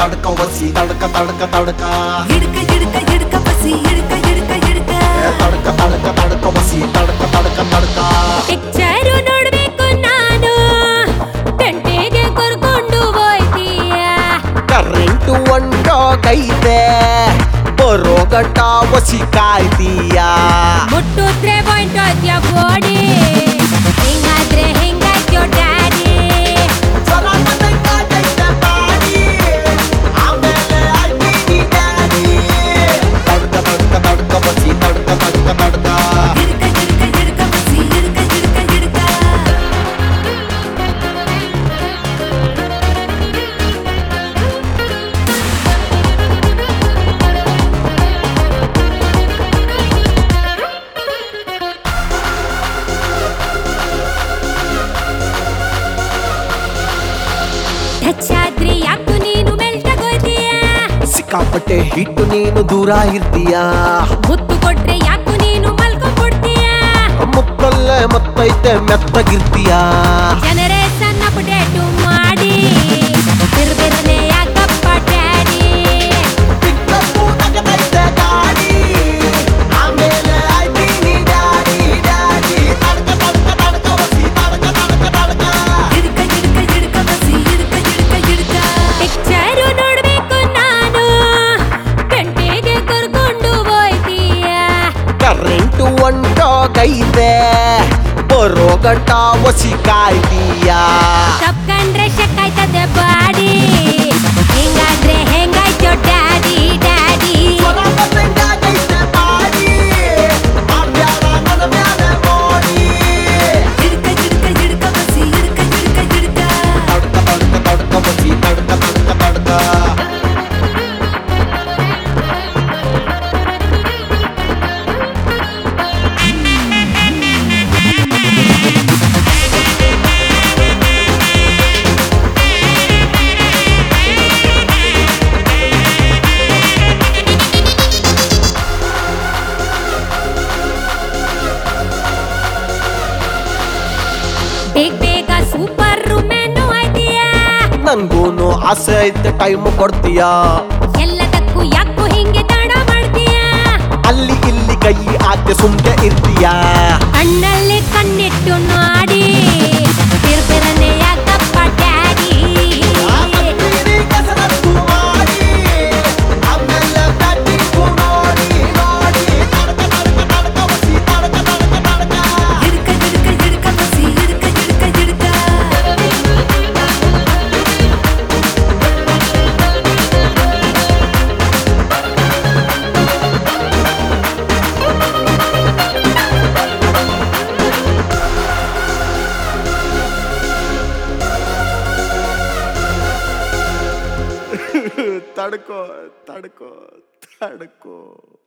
ತಡ್ಕ ಬಸಿ ತಡ್ಕ ತಡ್ಕ ತಡ್ಕ ಹಿಡ್ಕ ಹಿಡ್ಕ ಹಿಡ್ಕ ಬಸಿ ಹಿಡ್ಕ ಹಿಡ್ಕ ಹಿಡ್ಕ ತಡ್ಕ ತಡ್ಕ ತಡ್ಕ ಬಸಿ ತಡ್ಕ ತಡ್ಕ ತಡ್ಕ ಪಿಕ್ಚರು ನೋಡ್ಬೇಕು ನಾನು ಟೆಂಟಿಗೆ ಕರ್ಕೊಂಡು ಹೋಯ್ತೀಯ ಕರೆಂಟು ಒಂಟೋಗೈತೆ ಬರೋ ಗಂಟ ಬಸಿ ಕಾಯ್ತೀಯ ಮುಟ್ಟಿದ್ರೆ ಪಾಯಿಂಟ್ ಹೋದ್ಯ ಬೋಡಿ ಹಿಂಗಾದ್ರೆ ಹಿಂಗಾಯ್ತೋ ಡ್ಯಾಡಿ ತಡ್ಕ ತಡ್ಕ ತಡ್ಕ ಬಸಿ ತಡ್ಕ ತಡ್ಕ ತಡ್ಕ ಹಿಡ್ಕ ಹಿಡ್ಕ ಹಿಡ್ಕ ಬಸಿ ಹಿಡ್ಕ ಹಿಡ್ಕ ಹಿಡ್ಕ ಟಚ್ ಆದ್ರೆ ಯಾಕು ನೀನು ಮೆಲ್ಟಗೋಯ್ತೀಯ ಸಿಕ್ಕಾಪಟ್ಟೆ ಹಿಟ್ಟು ನೀನು ದೂರ ಇರ್ತೀಯ ಮುತ್ತು ಕೊಟ್ರೆ ಯಾಕು ನೀನು ಮಲ್ಕೊಂಡ್ಬಿಡ್ತೀಯ ಮುತ್ತಲ್ಲೇ ಮತ್ತೈತೆ ಮೆತ್ತಗಿರ್ತೀಯ ಜನರೇ ಸಣ್ಣ ಪುಟೇಟು ಮಾಡಿ ಬಿರ್ಬಿರ್ನೆ ಯಾಕಪ್ಪ ಡ್ಯಾಡಿ ಹಿಡ್ಕ ಹಿಡ್ಕ ಹಿಡ್ಕ ಬಸಿ ಹಿಡ್ಕ ಹಿಡ್ಕ ಹಿಡ್ಕ ಪಿಕ್ಚರು ನೋಡ್ಬೇಕು ನಾನು ಟೆಂಟಿಗೆ ಕರ್ಕೊಂಡು ಹೋಯ್ತೀಯ ಕರೆಂಟು ಒಂಟೋಗೈತೆ ಬರೋ ಗಂಟ ಬಸಿ ಕಾಯ್ತೀಯ ತಪ್ಕಂಡ್ರೆ ಶಕ್ಕಾಯ್ತದೆ ಬಾಡಿ ಹಿಂಗಾದ್ರೆ ಹೆಂಗಾಯ್ತೋ ಡ್ಯಾಡಿ ಡ್ಯಾಡಿ ಹಿಡ್ಕ ಹಿಡ್ಕ ಹಿಡ್ಕ ಬಸಿ ಹಿಡ್ಕ ಹಿಡ್ಕ ಹಿಡ್ಕ ತಡ್ಕ ತಡ್ಕ ತಡ್ಕ ಬಸಿ ತಡ್ಕ ತಡ್ಕ ತಡ್ಕ ಬೇಗ ಬೇಗ ಸೂಪರ್ ಮೆನು ಆಯ್ತೀಯ ನನ್ಗೂನು ಆಸೆ ಐತೆ ಟೈಮ್ ಕೊಡ್ತೀಯ ಎಲ್ಲದಕ್ಕೂ ಯಾಕೋ ಹಿಂಗೆ ತಡ ಮಾಡ್ತೀಯ ಅಲ್ಲಿ ಇಲ್ಲಿ ಕೈ ಹಾಕಿ ಸುಮ್ಕೆ ಇರ್ತೀಯ ಕಣ್ಣಲ್ಲಿ ಕಣ್ಣಿಟ್ಟು ನೋಡಿ ಬಿರ್ಬಿರನೆ ಯಾಕಪ್ಪ ಡ್ಯಾಡಿ ಹಿಡ್ಕ ಹಿಡ್ಕ ಹಿಡ್ಕ ಬಸಿ ಹಿಡ್ಕ ಹಿಡ್ಕ ಹಿಡ್ಕ ತಡ್ಕೋ ತಡ್ಕೋ ತಡ್ಕೋ